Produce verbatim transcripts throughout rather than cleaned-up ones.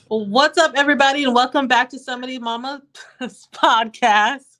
What's up, everybody, and welcome back to Somebody Mama's podcast.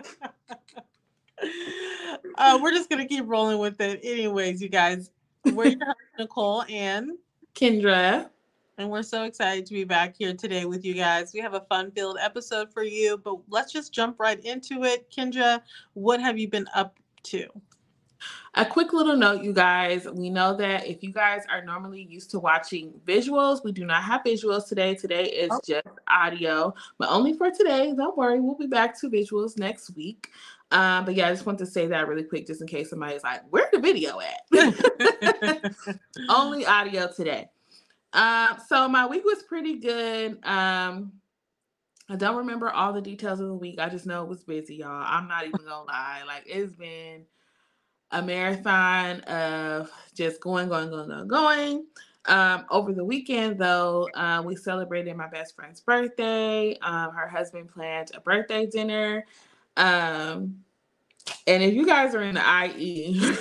uh, we're just gonna keep rolling with it, anyways, you guys. We're your host, Nicole and Kendra, and we're so excited to be back here today with you guys. We have a fun-filled episode for you, but let's just jump right into it. Kendra, what have you been up to? a quick little note, you guys. We know that if you guys are normally used to watching visuals, we do not have visuals today. Today is Oh, just audio, but only for today. Don't worry, we'll be back to visuals next week. Um, but yeah, I just want to say that really quick, just in case somebody's like, "Where's the video at?" Only audio today. Um, so my week was pretty good. Um, I don't remember all the details of the week. I just know it was busy, y'all. I'm not even gonna lie. Like, it's been a marathon of just going, going, going, going, going. Um, over the weekend, though, uh, we celebrated my best friend's birthday. Um, her husband planned a birthday dinner. Um, and if you guys are in the I E,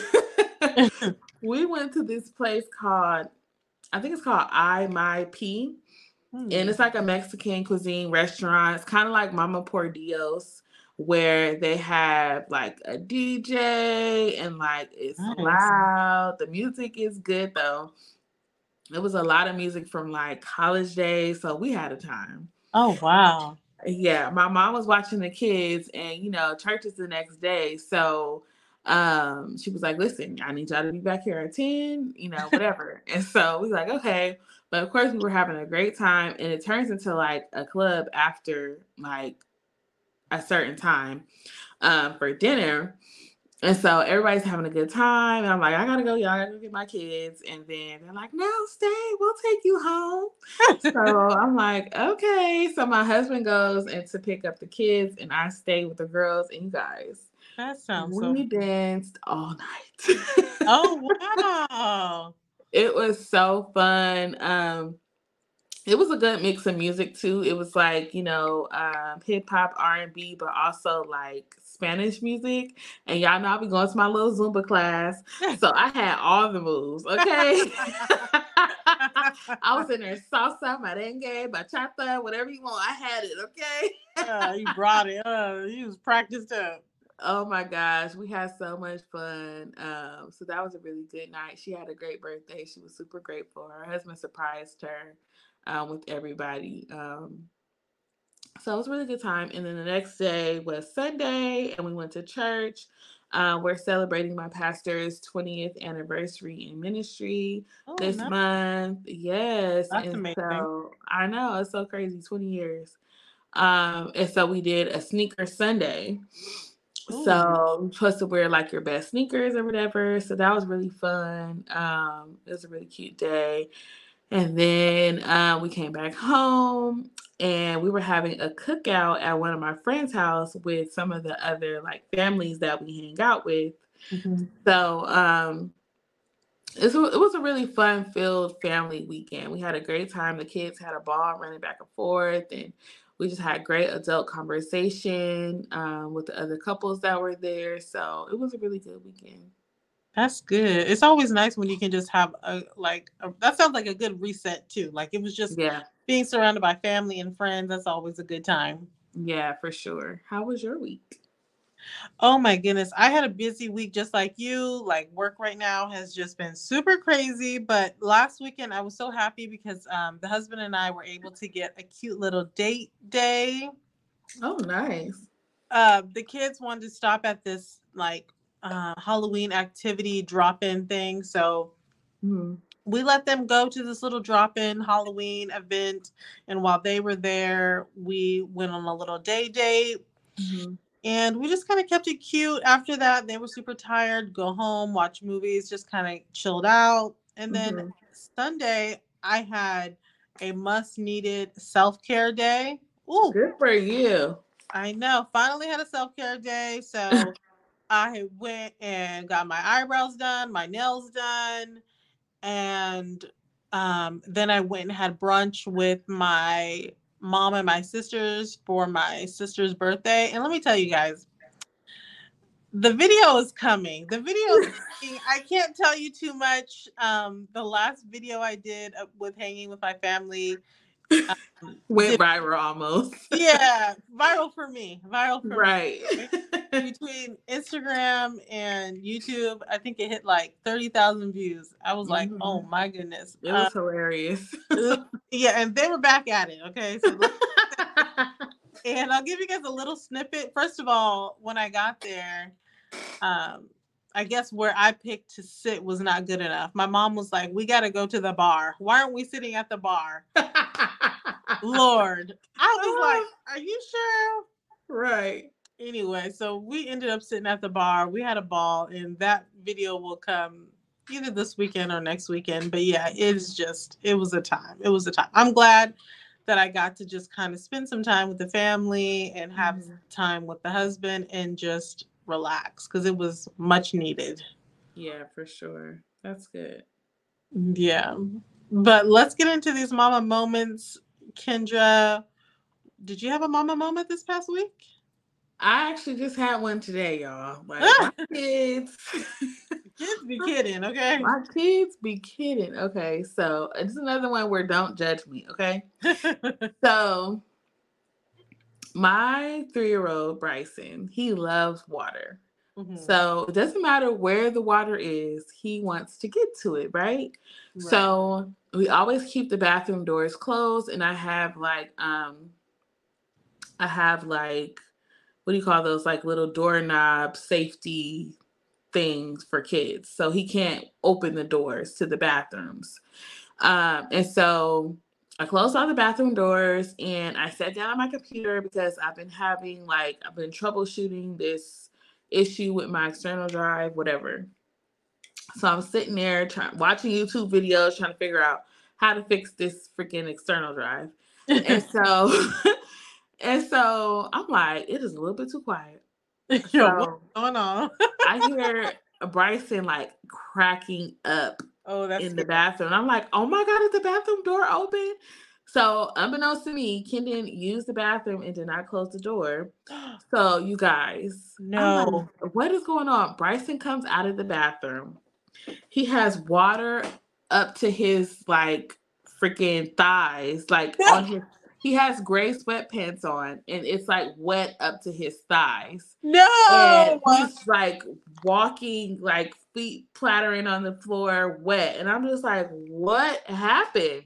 we went to this place called, I think it's called I My P. Hmm. And it's like a Mexican cuisine restaurant. It's kind of like Mama Por Dios, where they have like a D J and like it's Nice. loud. The music is good though. It was a lot of music from like college days, so we had a time. Oh, wow. Yeah, my mom was watching the kids, and you know, church is the next day, so um, she was like, "Listen, I need y'all to be back here at ten, you know, whatever." And so we was like, "Okay," but of course, we were having a great time, and it turns into like a club after like a certain time um, for dinner. And so everybody's having a good time. And I'm like, I gotta go, y'all. I gotta go get my kids. And then they're like, no, stay. We'll take you home. So I'm like, okay. So my husband goes and to pick up the kids, and I stay with the girls. And you guys, That sounds so we fun. danced all night. Oh, wow. It was so fun. Um, it was a good mix of music too. It was like, you know, um, hip hop, R and B, but also like Spanish music. And y'all know I be going to my little Zumba class, so I had all the moves. Okay, I was in there salsa, merengue, bachata, whatever you want. I had it. Okay. Uh, you brought it. Uh, you was practiced up. Oh my gosh, we had so much fun. Um, so that was a really good night. She had a great birthday. She was super grateful. Her husband surprised her um, with everybody. Um, so it was a really good time. And then the next day was Sunday, and we went to church. Uh, we're celebrating my pastor's twentieth anniversary in ministry Oh, this no. month. Yes. That's And amazing. so I know it's so crazy, twenty years. Um, and so we did a sneaker Sunday. Ooh. So you're supposed to wear like your best sneakers or whatever. So that was really fun. Um, it was a really cute day. And then uh, we came back home and we were having a cookout at one of my friends' house with some of the other like families that we hang out with. Mhm. So um, it's, a- it was a really fun filled family weekend. We had a great time. The kids had a ball running back and forth, and we just had great adult conversation um, with the other couples that were there. So it was a really good weekend. That's good. It's always nice when you can just have a like a, that sounds like a good reset too. Like it was just Yeah, being surrounded by family and friends. That's always a good time. yeah, for sure. How was your week? Oh my goodness. I had a busy week just like you. Like work right now has just been super crazy. But last weekend I was so happy because um, the husband and I were able to get a cute little date day. Oh, nice. Uh, the kids wanted to stop at this like uh, Halloween activity drop in thing. So Hmm. we let them go to this little drop in Halloween event. And while they were there, we went on a little day date. Hmm. And we just kind of kept it cute. After that, they were super tired, go home, watch movies, just kind of chilled out. And then Hmm. Sunday, I had a must needed self care day. Ooh, Good for you. I know. Finally had a self care day. So I went and got my eyebrows done, my nails done, and um, then I went and had brunch with my mom and my sisters for my sister's birthday. And let me tell you guys, the video is coming. The video is coming. I can't tell you too much. Um, the last video I did uh, with hanging with my family, Um, Went did, viral almost. yeah, viral for me. Viral for me. Right. Between Instagram and YouTube, I think it hit like thirty thousand views. I was like, oh Mm-hmm. my goodness. It Uh, was hilarious. yeah, and they were back at it. Okay, so let- and I'll give you guys a little snippet. First of all, when I got there, um, I guess where I picked to sit was not good enough. My mom was like, "We got to go to the bar. Why aren't we sitting at the bar?" Lord, I was like, "Are you sure?" Right. Anyway, so we ended up sitting at the bar. We had a ball, and that video will come either this weekend or next weekend. But yeah, it's just, it was a time. It was a time. I'm glad that I got to just kind of spend some time with the family and have Mm-hmm. time with the husband and just relax because it was much needed. Yeah, for sure. That's good. Yeah. But let's get into these mama moments. Kendra, did you have a mama moment this past week? I actually just had one today, y'all. Like my kids. Kids be kidding, okay? My kids be kidding. Okay, so it's another one where don't judge me, okay? So my three-year-old Bryson, he loves water. Mhm. So it doesn't matter where the water is, he wants to get to it, right? Right. So we always keep the bathroom doors closed, and I have like um I have like what do you call those, like little doorknob safety things for kids. So he can't open the doors to the bathrooms. Um, and so I closed all the bathroom doors and I sat down on my computer because I've been having like, I've been troubleshooting this issue with my external drive, whatever. So I'm sitting there trying, watching YouTube videos, trying to figure out how to fix this freaking external drive. And so, and so I'm like, it is a little bit too quiet. Yo, what's So going on? I hear Bryson like cracking up Oh, that's in the scary. bathroom. I'm like, oh my God, is the bathroom door open? So unbeknownst to me, Kendon used the bathroom and did not close the door. So you guys, I'm like, No. what is going on? Bryson comes out of the bathroom. He has water up to his like freaking thighs, like on his. He has gray sweatpants on, and it's like wet up to his thighs. And No. he's like walking, like feet plattering on the floor, wet. And I'm just like, what happened?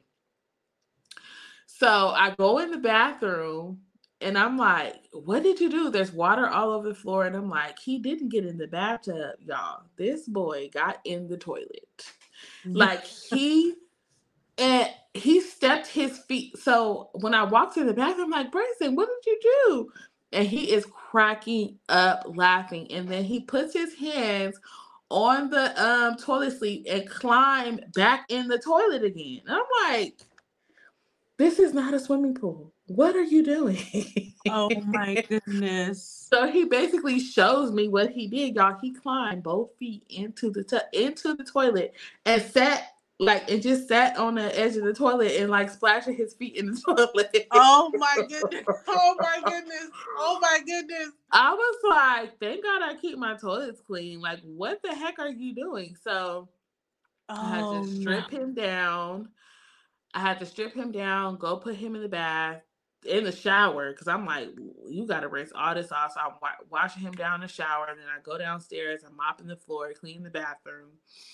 So I go in the bathroom and I'm like, what did you do? There's water all over the floor. And I'm like, he didn't get in the bathtub, y'all. This boy got in the toilet. Like he and he stepped his feet. So when I walked in the bathroom, I'm like, Bryson, what did you do? And he is cracking up laughing. And then he puts his hands on the um, toilet seat and climb back in the toilet again. And I'm like, this is not a swimming pool. What are you doing? Oh my goodness. So he basically shows me what he did, y'all. He climbed both feet into the t- into the toilet and sat like and just sat on the edge of the toilet and like splashing his feet in the toilet. Oh my goodness. Oh my goodness. Oh my goodness. I was like, thank God I keep my toilets clean. Like, what the heck are you doing? So I had Oh to strip no. him down. I had to strip him down, go put him in the bath, in the shower, because I'm like, you got to rinse all this off. So I'm wa- washing him down in the shower. And then I go downstairs, I'm mopping the floor, cleaning the bathroom.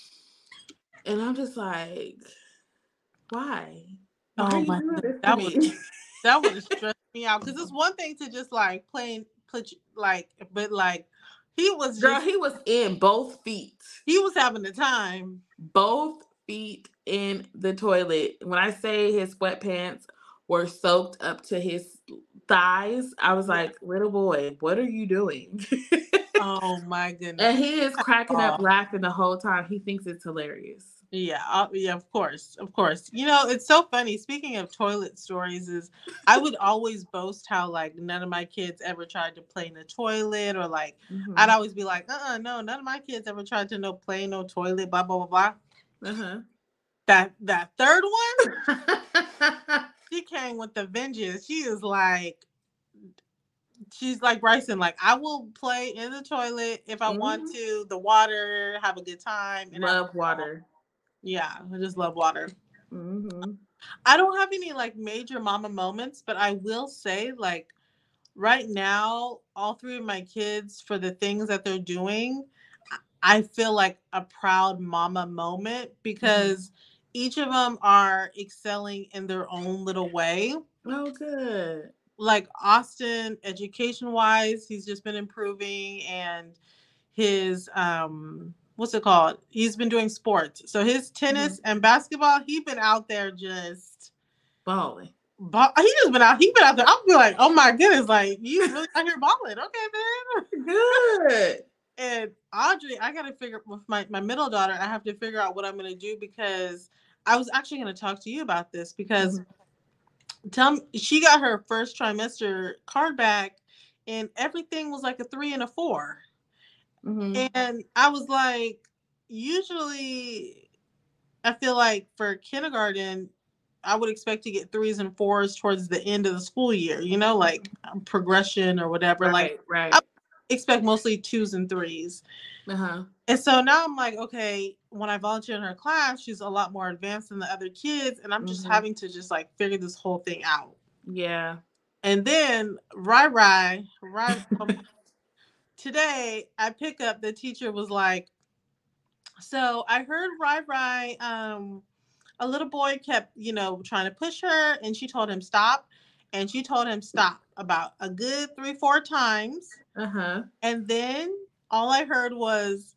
And I'm just like, why? Why Oh are you my doing goodness. this to That would me? that would have stressed me out. Because it's one thing to just like plain put like but like he was Girl, just he was in both feet. he was having the time. Both feet in the toilet. When I say his sweatpants were soaked up to his thighs, I was like, little boy, what are you doing? Oh my goodness. And he is cracking up Oh. laughing the whole time. He thinks it's hilarious. Yeah, uh, yeah, of course, of course. You know, it's so funny. Speaking of toilet stories, is I would always boast how like none of my kids ever tried to play in the toilet, or like Mm-hmm. I'd always be like, uh, uh no, none of my kids ever tried to no play no toilet, blah blah blah blah. Uh-huh. That that third one, she came with the vengeance. She is like, she's like Bryson, like I will play in the toilet if I mm-hmm. want to, the water, have a good time, and love water. Yeah, I just love water. Mm-hmm. I don't have any like major mama moments, but I will say like right now, all three of my kids for the things that they're doing, I feel like a proud mama moment because mm-hmm. each of them are excelling in their own little way. Oh, good. Like Austin, education wise, he's just been improving, and his um what's it called? He's been doing sports. So his tennis mm-hmm. and basketball, he's been out there just balling. But he just been out. He been out there. I'll be like, oh my goodness, like you really out here balling. Okay, man. Good. And Audrey, I gotta figure with my my middle daughter. I have to figure out what I'm gonna do because I was actually gonna talk to you about this because mm-hmm. tell me, she got her first trimester card back, and everything was like a three and a four. Mm-hmm. And I was like, usually, I feel like for kindergarten, I would expect to get threes and fours towards the end of the school year, you know, like um, progression or whatever. Right, like, right. I expect mostly twos and threes. Uh-huh. And so now I'm like, okay, when I volunteer in her class, she's a lot more advanced than the other kids. And I'm just mm-hmm. having to just like figure this whole thing out. Yeah. And then, Rai Rai, Rai, today I pick up, the teacher was like, so I heard Rai Rai, um, a little boy kept, you know, trying to push her, and she told him stop, and she told him stop about a good three, four times. Uh-huh. And then all I heard was,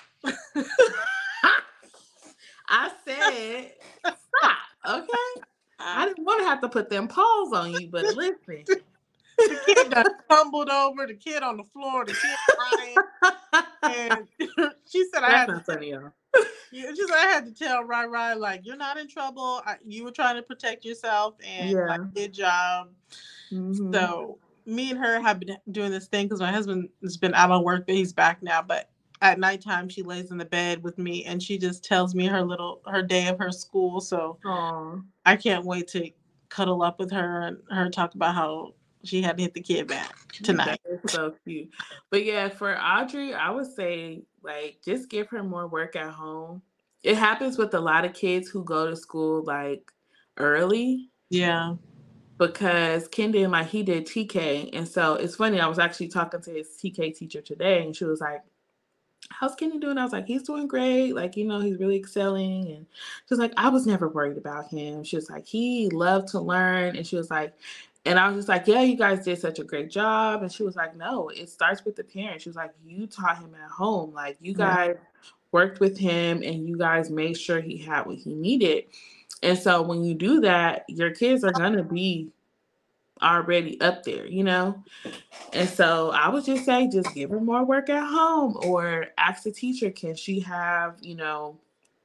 I said, stop, okay? I didn't want to have to put them paws on you, but listen. The kid got tumbled over, the kid on the floor, the kid crying. And she said, That's I had not to, funny, y'all. Yeah, she said, I had to tell Rai Rai, like, you're not in trouble. I, you were trying to protect yourself, and yeah. like, good job. Mm-hmm. So me and her have been doing this thing because my husband has been out on work, but he's back now. But at nighttime, she lays in the bed with me, and she just tells me her little her day of her school. So Aww. I can't wait to cuddle up with her and her talk about how she had to hit the kid back tonight. That is so cute. But yeah, for Audrey, I would say like just give her more work at home. It happens with a lot of kids who go to school like early. Yeah. Because Kendon, like he did T K. And so it's funny, I was actually talking to his T K teacher today, and she was like, how's Kendon doing? I was like, he's doing great. Like, you know, he's really excelling. And she was like, I was never worried about him. She was like, he loved to learn. And she was like, and I was just like, yeah, you guys did such a great job. And she was like, no, it starts with the parents. She was like, you taught him at home. Like, you guys yeah. worked with him, and you guys made sure he had what he needed. And so when you do that, your kids are going to be already up there, you know? And so I would just say, just give her more work at home, or ask the teacher, can she have, you know,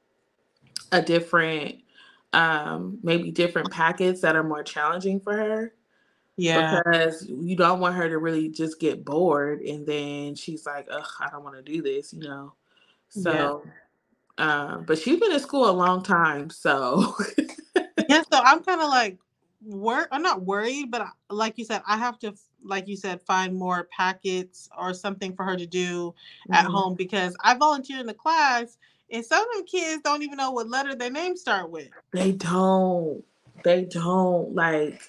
a different, um, maybe different packets that are more challenging for her. Yeah. Because you don't want her to really just get bored, and then she's like, ugh, I don't want to do this, you know? So, yeah. um, but she's been in school a long time, so. Yeah, so I'm kind of like, wor- I'm not worried, but like you said, I have to, like you said, find more packets or something for her to do mm-hmm. at home, because I volunteer in the class, and some of them kids don't even know what letter their names start with. They don't. They don't. Like,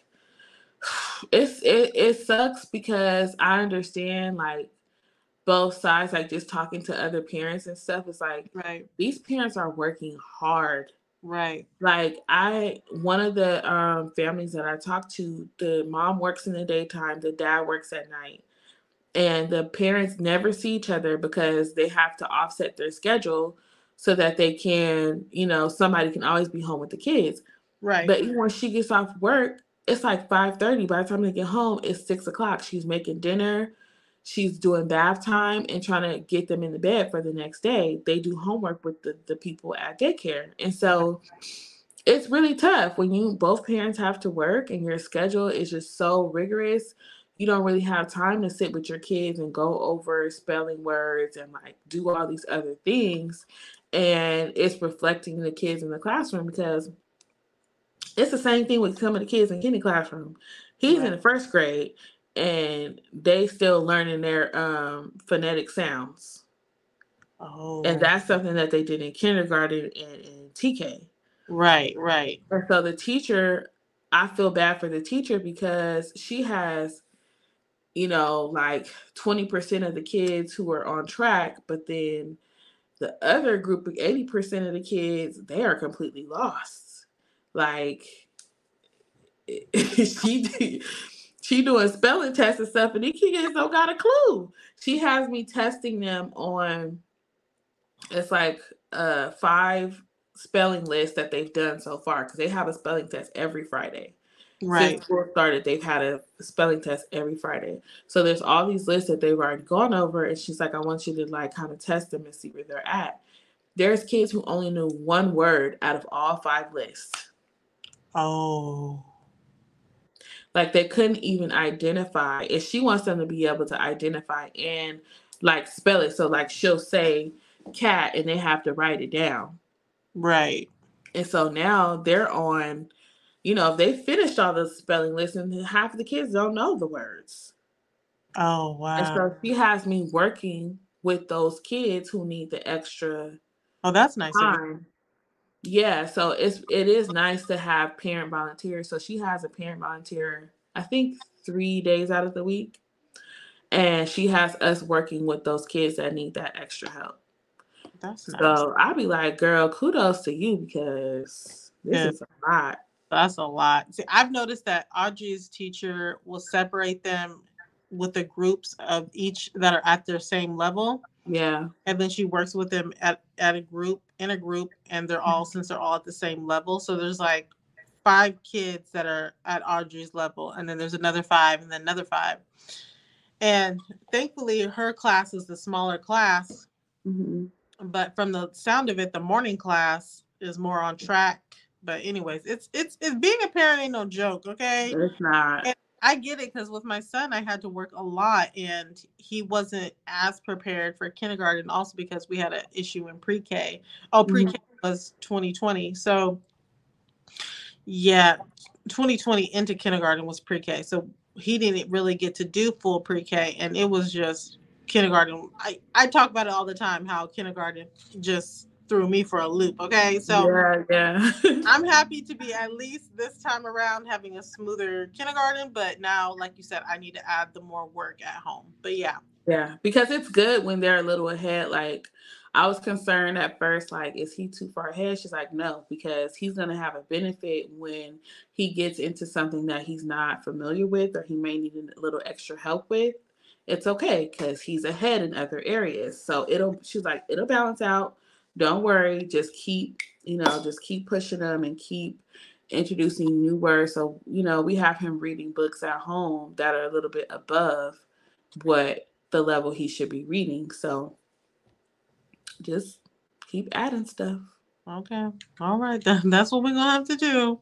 it's it, it sucks, because I understand, like, both sides, like just talking to other parents and stuff. It's like, right. These parents are working hard. Right. Like I, one of the um, families that I talked to, the mom works in the daytime, the dad works at night, and the parents never see each other because they have to offset their schedule so that they can, you know, somebody can always be home with the kids. Right. But even when she gets off work, it's like five thirty. By the time they get home, it's six o'clock. She's making dinner. She's doing bath time and trying to get them in the bed for the next day. They do homework with the, the people at daycare. And so it's really tough when you both parents have to work and your schedule is just so rigorous. You don't really have time to sit with your kids and go over spelling words and like do all these other things. And it's reflecting the kids in the classroom, because it's the same thing with some of the kids in Kenny classroom. He's right. in the first grade, and they still learning their um, phonetic sounds. Oh. And that's something that they did in kindergarten and in T K. Right, right. And so the teacher, I feel bad for the teacher because she has, you know, like twenty percent of the kids who are on track, but then the other group of eighty percent of the kids, they are completely lost. Like, she she doing spelling tests and stuff, and these kids don't got a clue. She has me testing them on, it's like uh five spelling lists that they've done so far, because they have a spelling test every Friday. Right. Since school started, they've had a spelling test every Friday. So there's all these lists that they've already gone over, and she's like, I want you to like kind of test them and see where they're at. There's kids who only knew one word out of all five lists. Oh. Like they couldn't even identify. If she wants them to be able to identify and like spell it. So like she'll say cat and they have to write it down. Right. And so now they're on, you know, if they finished all the spelling lists, and half of the kids don't know the words. Oh, wow. And so she has me working with those kids who need the extra Oh, that's nice of you. time. Yeah, so it's it is nice to have parent volunteers. So she has a parent volunteer, I think three days out of the week. And she has us working with those kids that need that extra help. That's nice. So I'll be like, girl, kudos to you, because this Yeah. is a lot. That's a lot. See, I've noticed that Audrey's teacher will separate them with the groups of each that are at their same level. Yeah. And then she works with them at, at a group, in a group, and they're all, since they're all at the same level. So there's like five kids that are at Audrey's level, and then there's another five, and then another five. And thankfully, her class is the smaller class. Mm-hmm. But from the sound of it, the morning class is more on track. But anyways, it's it's it's being a parent ain't no joke, okay? It's not. And I get it, because with my son, I had to work a lot, and he wasn't as prepared for kindergarten. Also, because we had an issue in pre-K. Oh, pre-K mm-hmm. was twenty twenty. So, yeah, twenty twenty into kindergarten was pre-K. So he didn't really get to do full pre-K, and it was just kindergarten. I, I talk about it all the time, how kindergarten just threw me for a loop. Okay, so yeah, yeah. I'm happy to be at least this time around having a smoother kindergarten, but now, like you said, I need to add the more work at home. But yeah. Yeah, because it's good when they're a little ahead. Like, I was concerned at first, like, is he too far ahead? She's like, no, because he's going to have a benefit when he gets into something that he's not familiar with, or he may need a little extra help with. It's okay, because he's ahead in other areas. So it'll, she's like, it'll balance out. Don't worry. Just keep, you know, just keep pushing them and keep introducing new words. So, you know, we have him reading books at home that are a little bit above what the level he should be reading. So just keep adding stuff. Okay. All right. Then that's what we're going to have to do.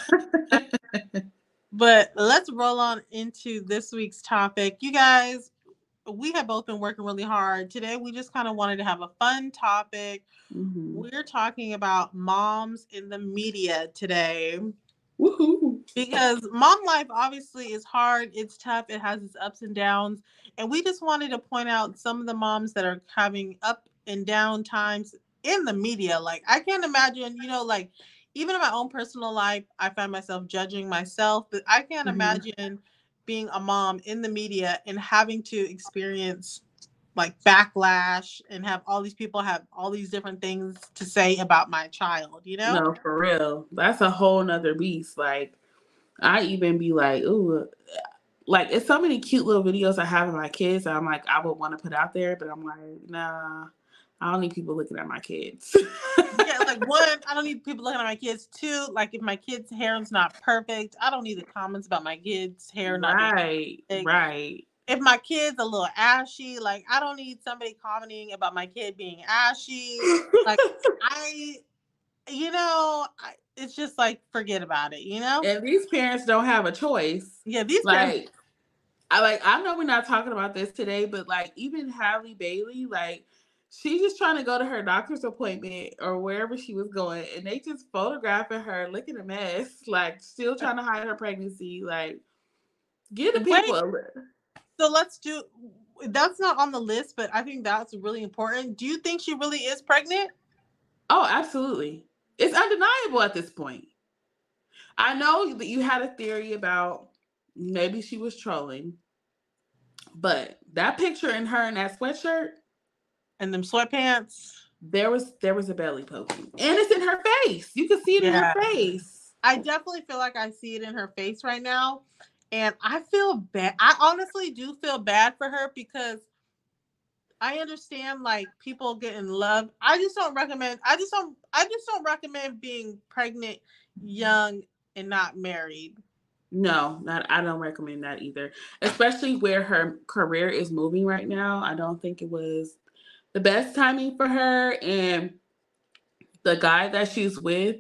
But let's roll on into this week's topic. You guys, we have both been working really hard. Today, we just kind of wanted to have a fun topic. Mm-hmm. We're talking about moms in the media today. Woohoo! Because mom life obviously is hard. It's tough. It has its ups and downs. And we just wanted to point out some of the moms that are having up and down times in the media. Like, I can't imagine, you know, like, even in my own personal life, I find myself judging myself. But I can't mm-hmm. imagine being a mom in the media and having to experience like backlash and have all these people have all these different things to say about my child, you know? No, for real. That's a whole nother beast. Like, I even be like, ooh, like, it's so many cute little videos I have of my kids that I'm like, I would want to put out there, but I'm like, nah, I don't need people looking at my kids. Yeah, like, one, I don't need people looking at my kids. Two, like, if my kid's hair is not perfect, I don't need the comments about my kid's hair not right, perfect. Right. If my kid's a little ashy, like, I don't need somebody commenting about my kid being ashy. Like, I, you know, I, it's just like, forget about it, you know? And these parents don't have a choice. Yeah, these like, parents. I like, I know we're not talking about this today, but like, even Halle Bailey, like, she's just trying to go to her doctor's appointment or wherever she was going, and they just photographing her looking a mess, like, still trying to hide her pregnancy. Like, get the people. Wait. So let's do, that's not on the list, but I think that's really important. Do you think she really is pregnant? Oh, absolutely. it's undeniable at this point. I know that you had a theory about maybe she was trolling, but that picture in her in that sweatshirt and them sweatpants, there was there was a belly poking, and it's in her face. You can see it yeah. in her face. I definitely feel like I see it in her face right now, and I feel bad. I honestly do feel bad for her because I understand like people get in love. I just don't recommend. I just don't. I just don't recommend being pregnant, young, and not married. No, not I don't recommend that either. Especially where her career is moving right now. I don't think it was the best timing for her, and the guy that she's with,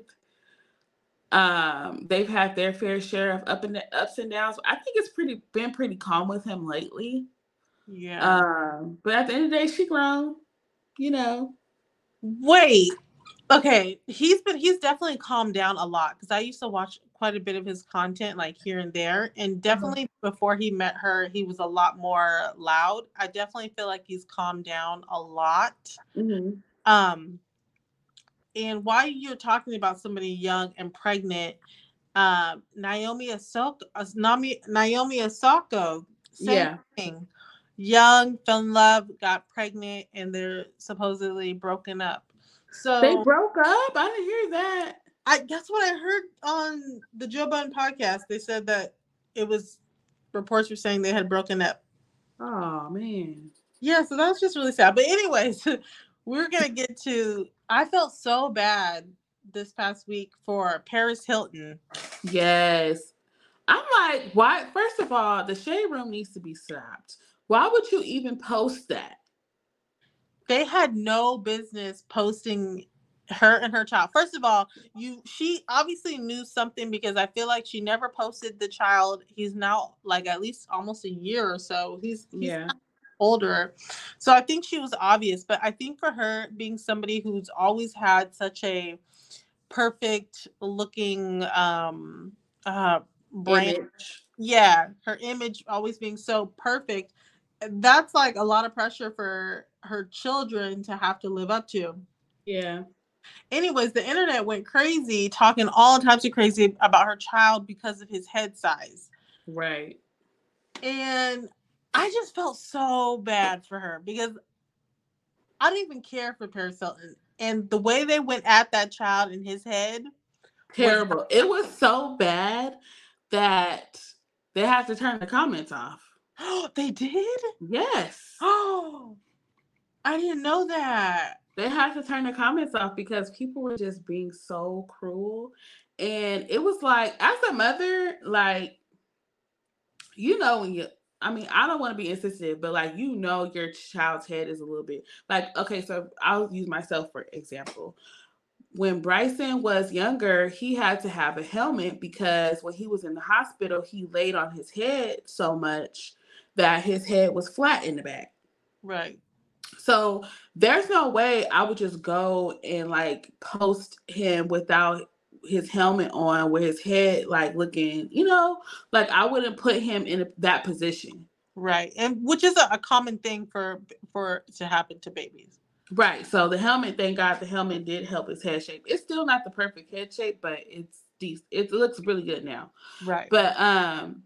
um, they've had their fair share of up and ups and downs. I think it's pretty been pretty calm with him lately. Yeah. Um, but at the end of the day, she grown, you know. Wait. Okay. He's been. He's definitely calmed down a lot because I used to watch quite a bit of his content, like here and there, and definitely uh-huh. before he met her, he was a lot more loud. I definitely feel like he's calmed down a lot. Mm-hmm. Um. And while you're talking about somebody young and pregnant, uh, Naomi Osaka, Naomi, Naomi Osaka, same yeah. thing. Young, fell in love, got pregnant, and they're supposedly broken up. So they broke up? I didn't hear that. I that's what I heard on the Joe Budden podcast. They said that it was reports were saying they had broken up. Oh man. Yeah, so that was just really sad. But anyways, we're gonna get to I felt so bad this past week for Paris Hilton. Yes. I'm like, why? First of all, the shade room needs to be stopped. Why would you even post that? They had no business posting her and her child. First of all, you she obviously knew something because I feel like she never posted the child. He's now like at least almost a year or so. He's, he's yeah. older. So I think she was obvious, but I think for her being somebody who's always had such a perfect looking um uh brand image. Yeah, her image always being so perfect, that's like a lot of pressure for her children to have to live up to. Yeah. Anyways, the internet went crazy talking all types of crazy about her child because of his head size. Right. And I just felt so bad for her because I don't even care for Paris Hilton. And the way they went at that child in his head. Terrible. Was- it was so bad that they had to turn the comments off. They did? Yes. Oh, I didn't know that. They had to turn the comments off because people were just being so cruel. And it was like, as a mother, like, you know, when you, I mean, I don't want to be insensitive, but like, you know, your child's head is a little bit like, okay, so I'll use myself for example. When Bryson was younger, he had to have a helmet because when he was in the hospital, he laid on his head so much that his head was flat in the back. Right. So there's no way I would just go and like post him without his helmet on with his head like looking, you know, like I wouldn't put him in a, that position. Right. And which is a, a common thing for for to happen to babies. Right. So the helmet, thank God the helmet did help his head shape. It's still not the perfect head shape, but it's decent. It looks really good now. Right. But um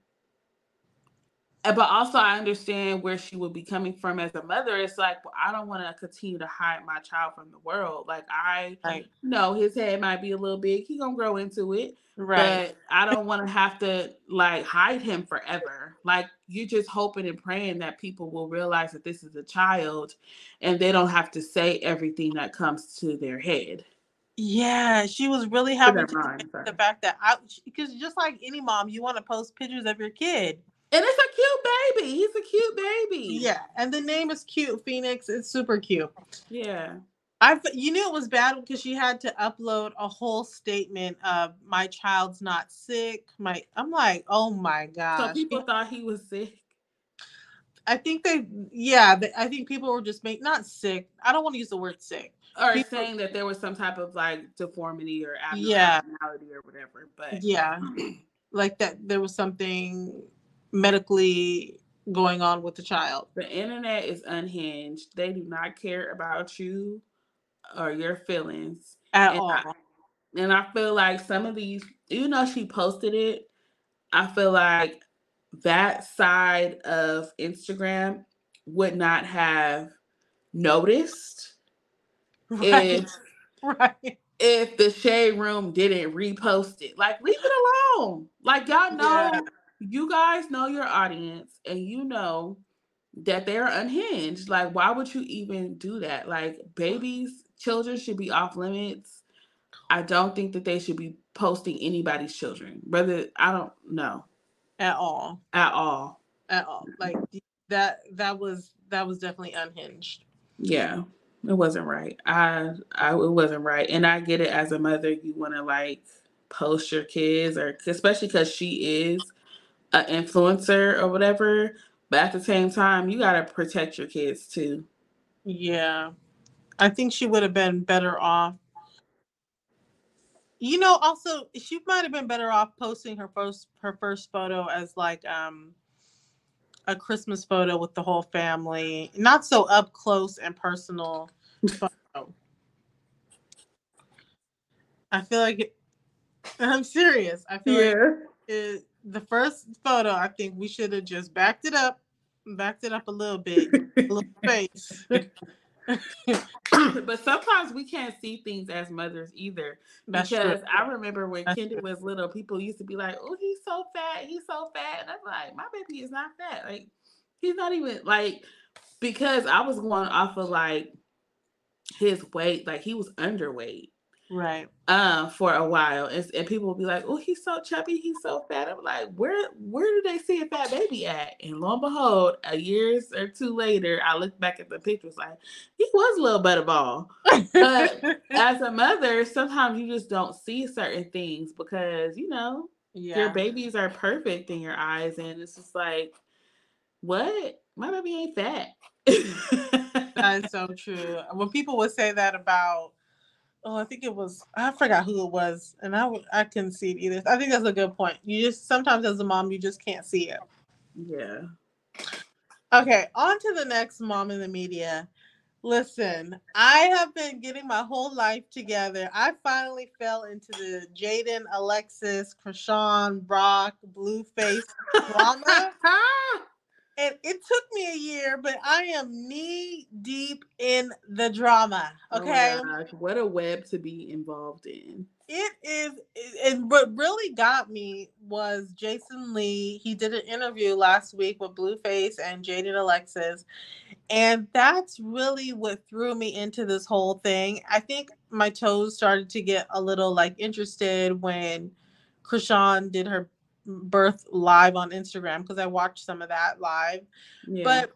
but also I understand where she would be coming from as a mother. It's like, well, I don't want to continue to hide my child from the world. Like I right. know his head might be a little big. He gonna grow into it. Right. But I don't want to have to like hide him forever. Like you're just hoping and praying that people will realize that this is a child and they don't have to say everything that comes to their head. Yeah, she was really having to mind, the fact that I because just like any mom, you want to post pictures of your kid. And it's a cute baby. He's a cute baby. Yeah, and the name is cute. Phoenix. It's super cute. Yeah. I you knew it was bad because she had to upload a whole statement of my child's not sick. My I'm like, oh my gosh. So people thought he was sick. I think they, yeah, they, I think people were just make not sick. I don't want to use the word sick. Or people, saying that there was some type of like deformity or abnormality yeah. or whatever. But yeah, like that there was something medically going on with the child. The internet is unhinged. They do not care about you or your feelings at all. I, And I feel like some of these, even though she posted it, I feel like that side of Instagram would not have noticed Right. if Right. if the shade room didn't repost it. Like, leave it alone. Like, y'all Yeah. know, you guys know your audience, and you know that they're unhinged. Like, why would you even do that? Like, babies, children should be off limits. I don't think that they should be posting anybody's children. Whether I don't know At all. at all. At all. Like that that was that was definitely unhinged. Yeah, it wasn't right. I, I, it wasn't right, and I get it. As a mother, you want to like post your kids, or especially because she is an influencer or whatever. But at the same time, you gotta protect your kids too. Yeah. I think she would have been better off. You know, also she might have been better off posting her first her first photo as like um a Christmas photo with the whole family, not so up close and personal photo. I feel like it, I'm serious. I feel like Yeah. it, the first photo, I think we should have just backed it up, backed it up a little bit, a little face. But sometimes we can't see things as mothers either. That's Because true. I remember when That's Kendrick true. was little, people used to be like, "Oh, he's so fat, he's so fat," and I'm like, "My baby is not fat. Like, he's not even like." Because I was going off of like his weight, like he was underweight. Right. Um, for a while, and, and people will be like, "Oh, he's so chubby, he's so fat." I'm like, "Where, where do they see a fat baby at?" And lo and behold, a years or two later, I look back at the pictures, like he was a little butterball. But as a mother, sometimes you just don't see certain things because you know Yeah. your babies are perfect in your eyes, and it's just like, what? My baby ain't fat. That is so true. When people would say that about, oh, I think it was, I forgot who it was, and I w- I couldn't see it either. I think that's a good point. You just, sometimes as a mom, you just can't see it. Yeah. Okay, on to the next mom in the media. Listen, I have been getting my whole life together. I finally fell into the Jaden, Alexis, Krishan, Brock, Blueface drama. And it took me a year, but I am knee deep in the drama. Okay. Oh my gosh, what a web to be involved in. It is, and what really got me was Jason Lee. He did an interview last week with Blueface and Jaden Alexis. And that's really what threw me into this whole thing. I think my toes started to get a little like interested when Krishan did her birth live on Instagram because I watched some of that live. Yeah. But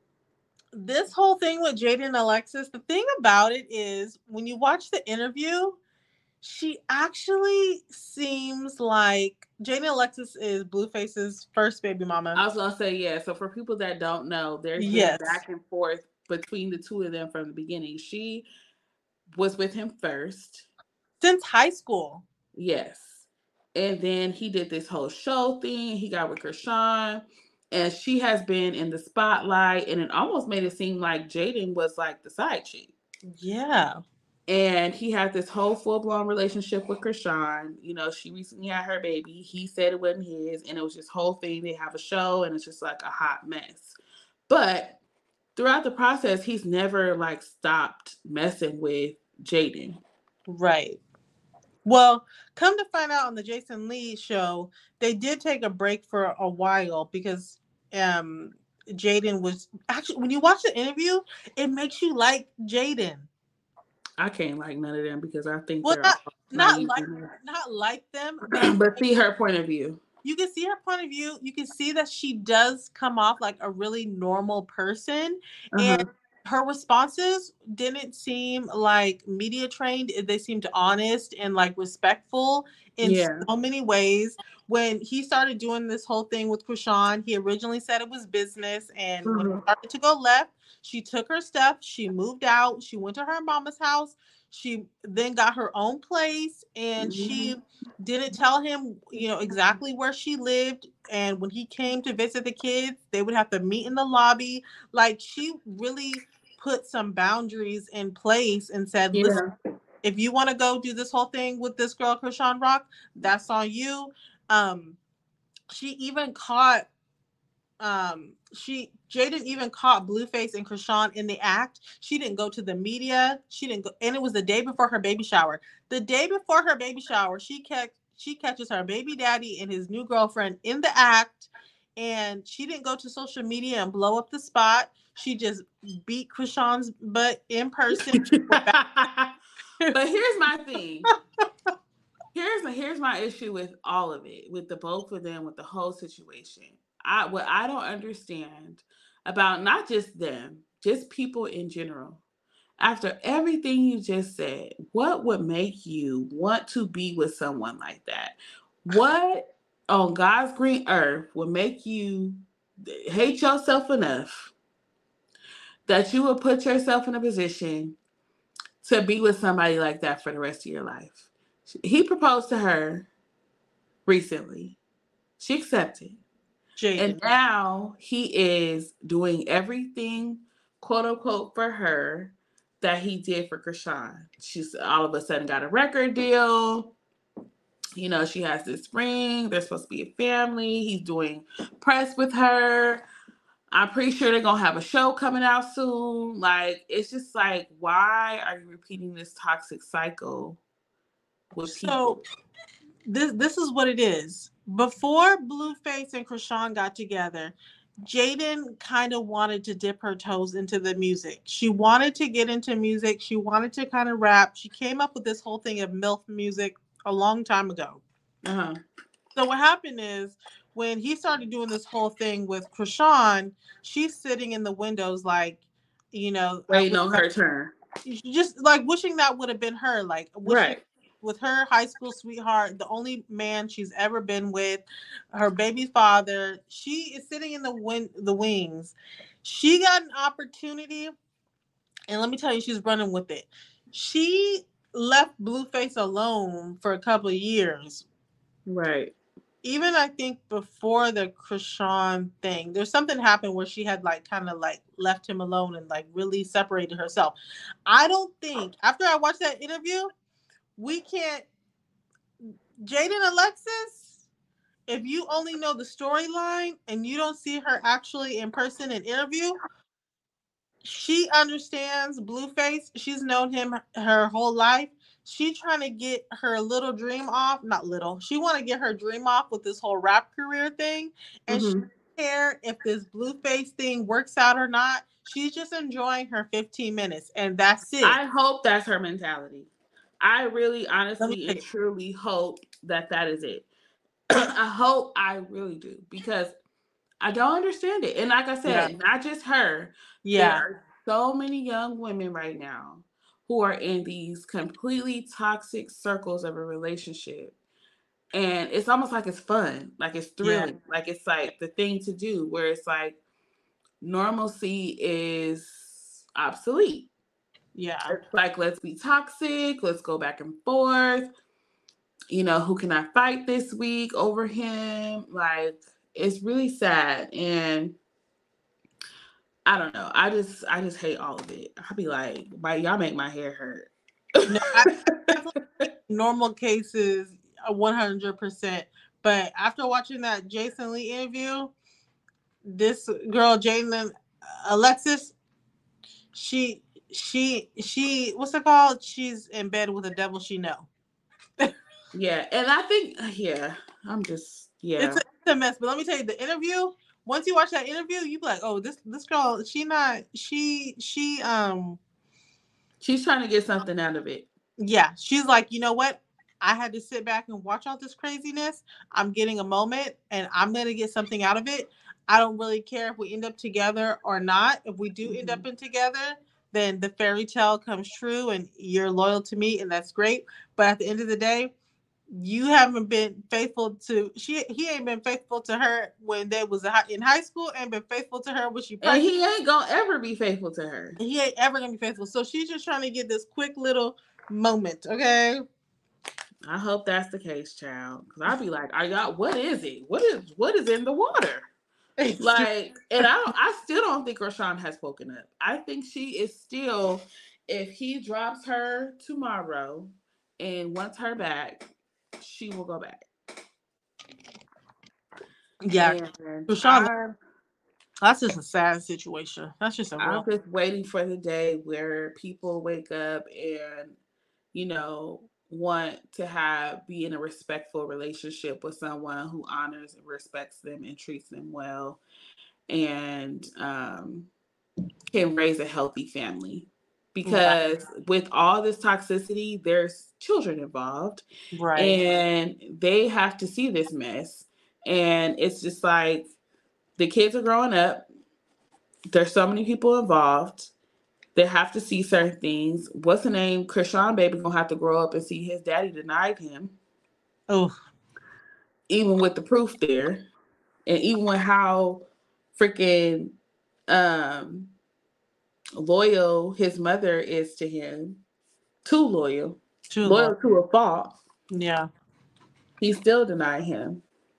this whole thing with Jaden and Alexis, the thing about it is when you watch the interview, she actually seems like Jaden Alexis is Blueface's first baby mama. I was gonna say, yeah. So for people that don't know, there's Yes. been back and forth between the two of them from the beginning. She was with him first. Since high school. Yes. And then he did this whole show thing. He got with Krishan. And she has been in the spotlight. And it almost made it seem like Jaden was like the side chick. Yeah. And he had this whole full-blown relationship with Krishan. You know, she recently had her baby. He said it wasn't his. And it was this whole thing. They have a show and it's just like a hot mess. But throughout the process, he's never like stopped messing with Jaden. Right. Well, come to find out on the Jason Lee show, they did take a break for a while because um Jaden was actually, when you watch the interview, it makes you like Jaden. I can't like none of them because I think Well, they're not, all not naive like and- not like them, but, but see her point of view. You can see her point of view. You can see that she does come off like a really normal person, Uh-huh. and her responses didn't seem like media trained. They seemed honest and like respectful in Yeah. so many ways. When he started doing this whole thing with Krishan, he originally said it was business, and when Mhm. it started to go left, she took her stuff, she moved out, she went to her mama's house, she then got her own place, and Mhm. she didn't tell him, you know, exactly where she lived. And when he came to visit the kids, they would have to meet in the lobby. Like, she really put some boundaries in place and said, Yeah. listen, If you want to go do this whole thing with this girl, Krishan Rock, that's on you. Um, she even caught, um, she Jaden even caught Blueface and Krishan in the act. She didn't go to the media. She didn't go, and it was the day before her baby shower. The day before her baby shower, she kept she catches her baby daddy and his new girlfriend in the act, and she didn't go to social media and blow up the spot. She just beat Krishan's butt in person. But here's my thing. Here's my here's my issue with all of it, with the both of them, with the whole situation. I what I don't understand about not just them, just people in general. After everything you just said, what would make you want to be with someone like that? What on God's green earth would make you hate yourself enough that you would put yourself in a position to be with somebody like that for the rest of your life? He proposed to her recently. She accepted. Jaden. And now he is doing everything, quote unquote, for her that he did for Krishan. She's all of a sudden got a record deal. You know, she has this ring. They're supposed to be a family. He's doing press with her. I'm pretty sure they're going to have a show coming out soon. Like, it's just like, why are you repeating this toxic cycle with people? So, this, this is what it is. Before Blueface and Krishan got together, Jaden kind of wanted to dip her toes into the music. She wanted to get into music. She wanted to kind of rap. She came up with this whole thing of MILF music a long time ago. Uh-huh. So what happened is when he started doing this whole thing with Krishan, she's sitting in the windows like, you know, waiting on her turn. Just like wishing that would have been her. Like, wishing right. With her high school sweetheart, the only man she's ever been with, her baby father, she is sitting in the win- the wings. She got an opportunity, and let me tell you, she's running with it. She left Blueface alone for a couple of years. Right. Even I think before the Krishan thing, there's something happened where she had like kind of like left him alone and like really separated herself. I don't think, after I watched that interview, we can't, Jaden Alexis, if you only know the storyline and you don't see her actually in person in interview, she understands Blueface. She's known him her whole life. She trying to get her little dream off, not little. She want to get her dream off with this whole rap career thing, and mm-hmm. she doesn't care if this Blueface thing works out or not. She's just enjoying her fifteen minutes, and that's it. I hope that's her mentality. I really, honestly, and truly hope that that is it. I hope, I really do, because I don't understand it. And like I said, yeah. not just her. Yeah. There are so many young women right now who are in these completely toxic circles of a relationship. And it's almost like it's fun. Like it's thrilling. Yeah. Like it's like the thing to do, where it's like normalcy is obsolete. Yeah. It's like, let's be toxic. Let's go back and forth. You know, who can I fight this week over him? Like, it's really sad. And I don't know. I just, I just hate all of it. I'll be like, why y'all make my hair hurt? No, I, normal cases, one hundred percent. But after watching that Jason Lee interview, this girl, Jaden Alexis, she, she, she, what's it called? She's in bed with a devil she know. Yeah, and I think, yeah, I'm just, yeah. It's a, it's a mess. But let me tell you, the interview, once you watch that interview, you be like, oh, this this girl, she not, she, she, um. She's trying to get something out of it. Yeah, she's like, you know what? I had to sit back and watch all this craziness. I'm getting a moment, and I'm going to get something out of it. I don't really care if we end up together or not. If we do mm-hmm. end up in together, then the fairy tale comes true, and you're loyal to me, and that's great. But at the end of the day, you haven't been faithful to she. He ain't been faithful to her when they was in high school, and been faithful to her when she pregnant. And he ain't gonna ever be faithful to her. He ain't ever gonna be faithful. So she's just trying to get this quick little moment. Okay. I hope that's the case, child. Because I'd be like, I got what is it? What is what is in the water? Like, and I don't, I still don't think Krishan has spoken up. I think she is still if he drops her tomorrow and wants her back, she will go back. Yeah, And Rashawn, I, that's just a sad situation. That's just a I'm real. just waiting for the day where people wake up and, you know, want to have be in a respectful relationship with someone who honors and respects them and treats them well, and um, can raise a healthy family. Right. Because with all this toxicity, there's children involved, Right. and they have to see this mess. And it's just like the kids are growing up. There's so many people involved. They have to see certain things. What's the name? Krishan baby gonna have to grow up and see his daddy denied him, Oh, even with the proof there, and even with how freaking um loyal his mother is to him. Too loyal, too low. loyal to a fault. Yeah. He still denied him.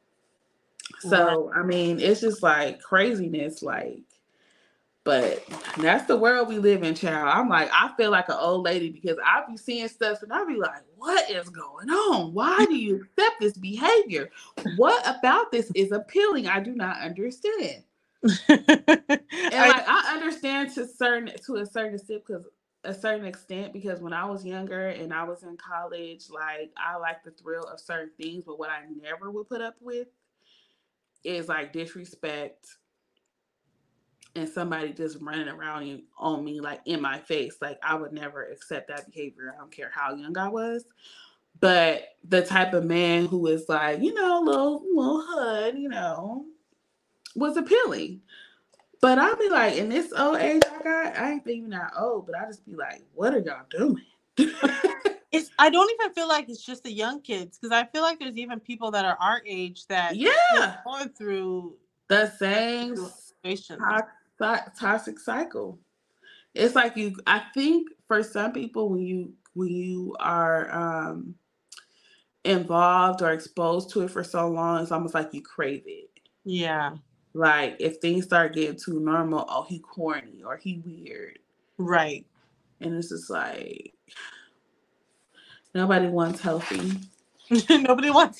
Right. So I mean, it's just like craziness, like. But that's the world we live in, child. I'm like, I feel like an old lady because I be seeing stuff and I be like, what is going on? Why do you accept this behavior? What about this is appealing? I do not understand. And I, like I understand to certain to a certain extent because a certain extent because when I was younger and I was in college, like I like the thrill of certain things, but what I never would put up with is like disrespect and somebody just running around on me like in my face. Like I would never accept that behavior. I don't care how young I was. But the type of man who is like, you know, little little hood, you know, was appealing. But I'll be like, in this old age I got, I ain't even that old, but I just be like, what are y'all doing? it's I don't even feel like it's just the young kids because I feel like there's even people that are our age that Yeah, going through the same situations. to- toxic cycle. It's like you. I think for some people, when you when you are um, involved or exposed to it for so long, it's almost like you crave it. Yeah. Like if things start getting too normal, oh, he corny or he weird, Right. and it's just like nobody wants healthy. Nobody wants.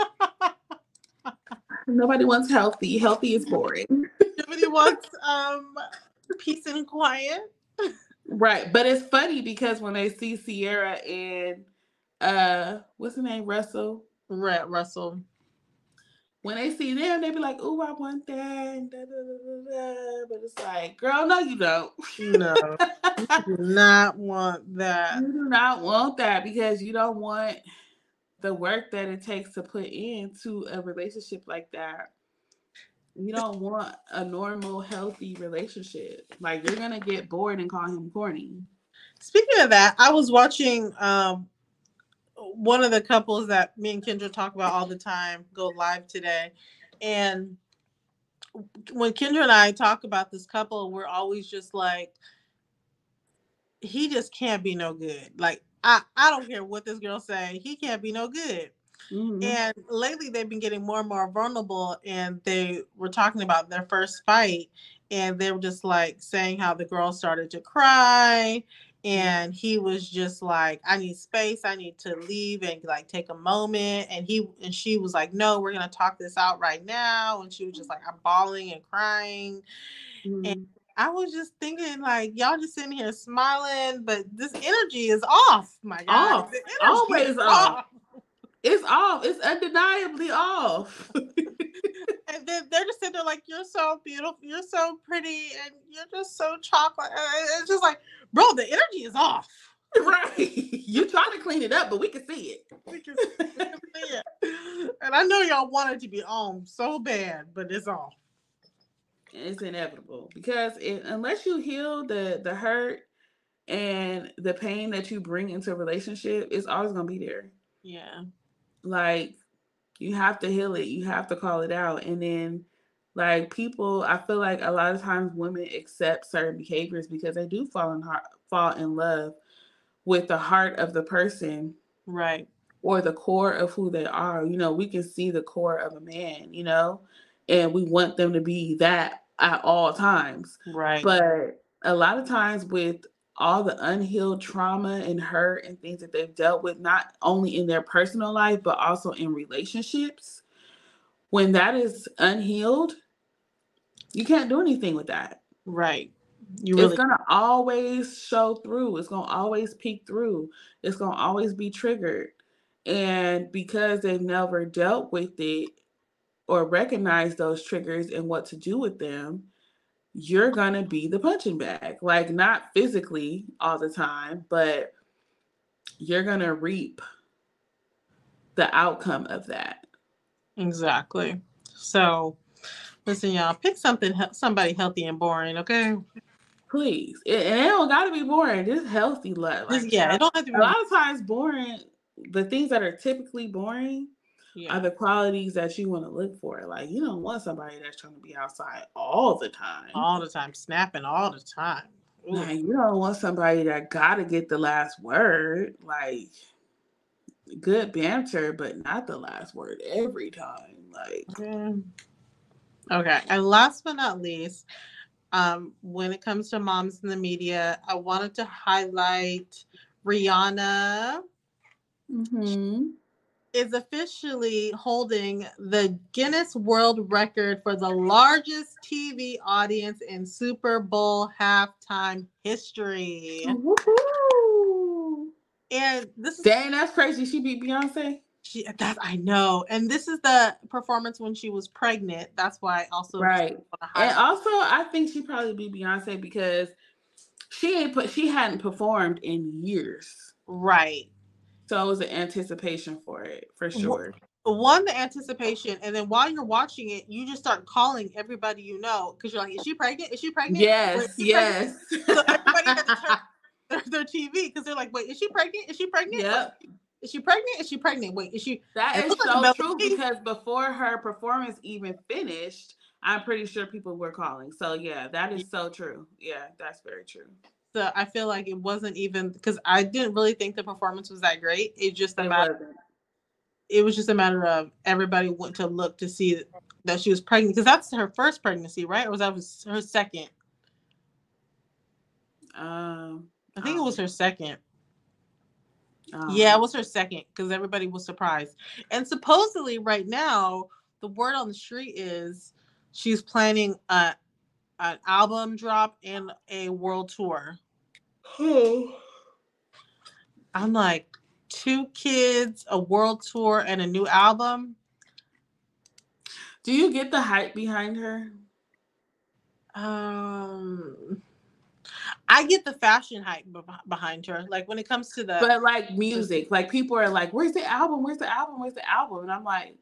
Nobody wants healthy. Healthy is boring. Nobody wants um peace and quiet. Right. But it's funny because when they see Sierra and uh what's the name? Russell. Right, Russell. When they see them, they be like, ooh, I want that. Da, da, da, da. But it's like, girl, no, you don't. No. You do not want that. You do not want that because you don't want the work that it takes to put into a relationship like that. You don't want a normal, healthy relationship. Like you're gonna get bored and call him corny. Speaking of that, I was watching um one of the couples that me and Kendra talk about all the time go live today. And when Kendra and I talk about this couple, we're always just like, he just can't be no good. Like, I, I don't care what this girl say, he can't be no good. Mm-hmm. And lately they've been getting more and more vulnerable, and they were talking about their first fight, and they were just like saying how the girl started to cry, and he was just like, I need space, I need to leave and like take a moment. And he and she was like, no, we're gonna talk this out right now. And she was just like, I'm bawling and crying. Mm-hmm. And I was just thinking, like, y'all just sitting here smiling, but this energy is off, my God. Off. Always off. off. It's off. It's undeniably off. And then they're just sitting there like, you're so beautiful, you're so pretty, and you're just so chocolate. It's just like, bro, the energy is off. Right. You trying to clean it up, but we can see it. We can, we can see it. And I know y'all want it to be on so bad, but it's off. It's inevitable because it, unless you heal the the hurt and the pain that you bring into a relationship, it's always gonna be there. Yeah. Like you have to heal it. You have to call it out. And then like people, I feel like a lot of times women accept certain behaviors because they do fall in heart, fall in love with the heart of the person. Right. Or the core of who they are. You know, we can see the core of a man, you know, and we want them to be that at all times. Right. But a lot of times with all the unhealed trauma and hurt and things that they've dealt with, not only in their personal life, but also in relationships. When that is unhealed, you can't do anything with that. Right. You It's really going to always show through. It's going to always peek through. It's going to always be triggered. And because they've never dealt with it or recognized those triggers and what to do with them, you're going to be the punching bag. Like, not physically all the time, but you're going to reap the outcome of that. Exactly. So, listen, y'all, pick something, somebody healthy and boring, okay? Please. It, and it don't got to be boring. Just healthy love. Like, Just, yeah, it don't have to be. A lot of times boring, the things that are typically boring yeah. are the qualities that you want to look for. Like, you don't want somebody that's trying to be outside all the time. All the time. Snapping all the time. Ooh. Like, you don't want somebody that got to get the last word. Like, good banter, but not the last word every time. Like, mm. Okay. And last but not least, um, when it comes to moms in the media, I wanted to highlight Rihanna. Mm-hmm. Is officially holding the Guinness World Record for the largest T V audience in Super Bowl halftime history. Woo-hoo. And this is dang, that's crazy. She beat Beyonce. She that I know, and this is the performance when she was pregnant. That's why also right. And also, I think she probably beat Beyonce because she ain't put she hadn't performed in years. Right. So it was an anticipation for it, for sure. One, the anticipation, and then while you're watching it, you just start calling everybody you know because you're like, "Is she pregnant? Is she pregnant?" Yes, Wait, yes. Pregnant? So everybody had to turn their, their T V because they're like, "Wait, is she pregnant? Is she pregnant? Yep. Wait, is she pregnant? Is she pregnant? Wait, is she?" That is so like true because before her performance even finished, I'm pretty sure people were calling. So yeah, that is so true. Yeah, that's very true. So I feel like it wasn't even because I didn't really think the performance was that great. It just a it matter. Wasn't. It was just a matter of everybody went to look to see that she was pregnant because that's her first pregnancy, right? Or was that was her second? Um, I think um, it was her second. Um, yeah, it was her second because everybody was surprised. And supposedly, right now, the word on the street is she's planning a an album drop and a world tour. Oh. I'm like, two kids, a world tour, and a new album. Do you get the hype behind her? Um, I get the fashion hype behind her. Like when it comes to the, but like music, like people are like, "Where's the album? Where's the album? Where's the album?" And I'm like,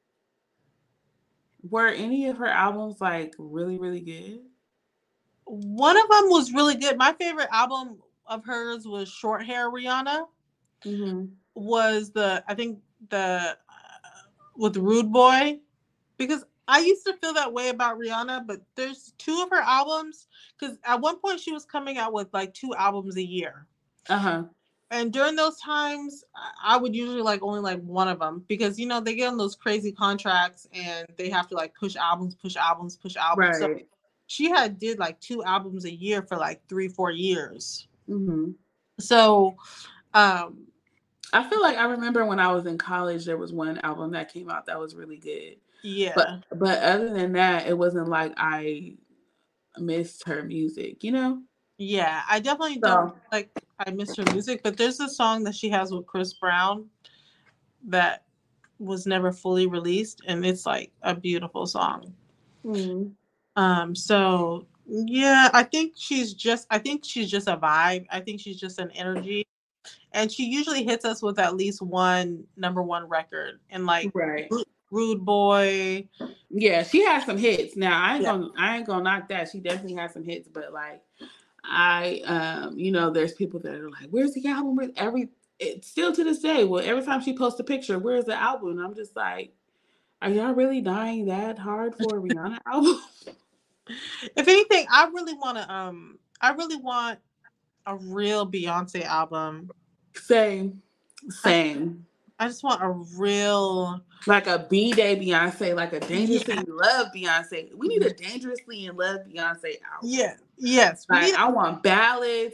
were any of her albums like really, really good? One of them was really good. My favorite album of hers was Short Hair Rihanna. Mm-hmm. Was the I think the uh, with Rude Boy, because I used to feel that way about Rihanna, but there's two of her albums because at one point she was coming out with like two albums a year. Uh huh. And during those times, I would usually like only like one of them because, you know, they get on those crazy contracts and they have to like push albums, push albums, push albums. Right. So she had did like two albums a year for like three, four years. Mm-hmm. So, um, I feel like I remember when I was in college, there was one album that came out that was really good. Yeah. But but other than that, it wasn't like I missed her music, you know? Yeah, I definitely so. don't like I miss her music, but there's a song that she has with Chris Brown that was never fully released, and it's like a beautiful song. Mm-hmm. Um, so yeah, I think she's just I think she's just a vibe. I think she's just an energy. And she usually hits us with at least one number one record. And like right. Rude Boy. Yeah, she has some hits. Now I ain't yeah. gonna I ain't gonna knock that. She definitely has some hits, but like I, um, you know, there's people that are like, "Where's the album?" Where's every? It's still to this day. Well, every time she posts a picture, "Where's the album?" And I'm just like, "Are y'all really dying that hard for a Rihanna album?" If anything, I really want to. Um, I really want a real Beyonce album. Same, same. I, I just want a real, like a B-Day Beyonce, like a Dangerously yeah. in Love Beyonce. We need a Dangerously in Love Beyonce album. Yeah. Yes. Like, I want ballads.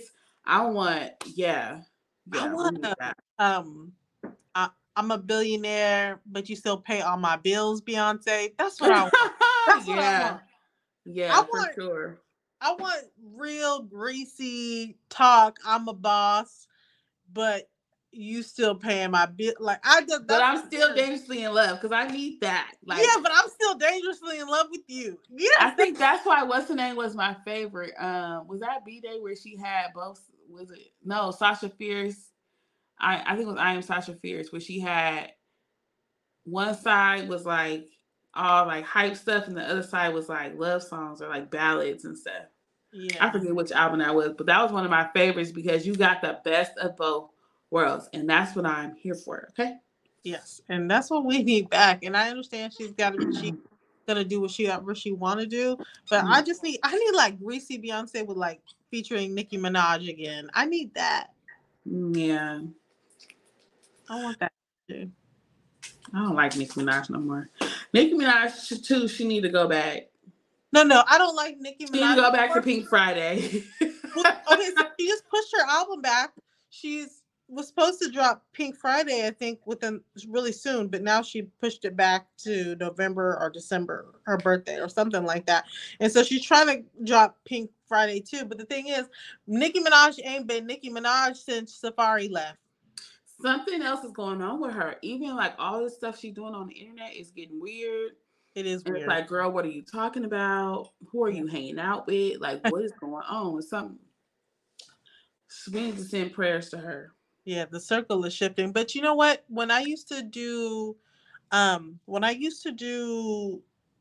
I want, yeah, yeah. I want to, um, I, I'm a billionaire, but you still pay all my bills, Beyonce. That's what I want. That's what I yeah, want. yeah, I for want, sure. I want real greasy talk. I'm a boss, but you still paying my bill. Like I just, But that's I'm still dangerously in love because I need that. Like, yeah, but I'm still dangerously in love with you. Yeah, I think that's why What's Her Name was my favorite. Um, was that B Day where she had both? Was it no Sasha Fierce? I I think it was I Am Sasha Fierce where she had one side was like all like hype stuff and the other side was like love songs or like ballads and stuff. yeah. I forget which album that was, but that was one of my favorites because you got the best of both worlds, and that's what I'm here for. Okay. Yes, and that's what we need back. And I understand she's got to she gonna do what she what she want to do, but I just need I need like greasy Beyonce with like featuring Nicki Minaj again. I need that. Yeah. I want that too. I don't like Nicki Minaj no more. Nicki Minaj too. She need to go back. No, no, I don't like Nicki She need to Minaj. go back to Pink Friday. Well, okay, so she just pushed her album back. She's was supposed to drop Pink Friday, I think, within really soon, but now she pushed it back to November or December, her birthday or something like that. And so she's trying to drop Pink Friday too. But the thing is, Nicki Minaj ain't been Nicki Minaj since Safari left. Something else is going on with her. Even like all the stuff she's doing on the internet is getting weird. It is And weird. it's like, girl, what are you talking about? Who are Yeah. you hanging out with? Like, what is going on with something? We need to send prayers to her. Yeah, the circle is shifting. But you know what? When I used to do, um, when I used to do,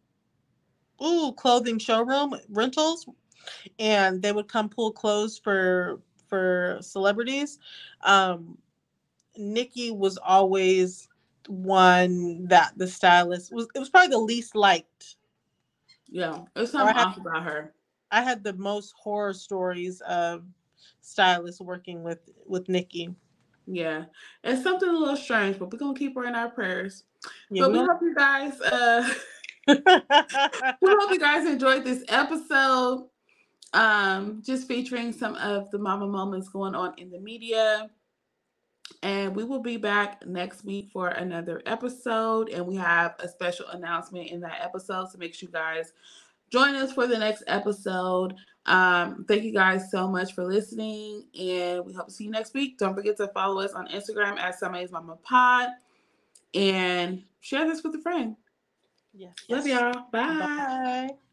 ooh, clothing showroom rentals, and they would come pull clothes for for celebrities. Um, Nikki was always one that the stylist was. It was probably the least liked. Yeah, there's Or I something had, off about her. I had the most horror stories of stylists working with with Nikki. Yeah, it's something a little strange, but we're gonna keep her in our prayers. Yeah, but we we hope you guys. Uh, we hope you guys enjoyed this episode. Um, just featuring some of the mama moments going on in the media. And we will be back next week for another episode. And we have a special announcement in that episode. So make sure you guys join us for the next episode. Um, thank you guys so much for listening. And we hope to see you next week. Don't forget to follow us on Instagram at Somebody's Mama Pod. And share this with a friend. Yes. Love yes. y'all. Bye. Bye.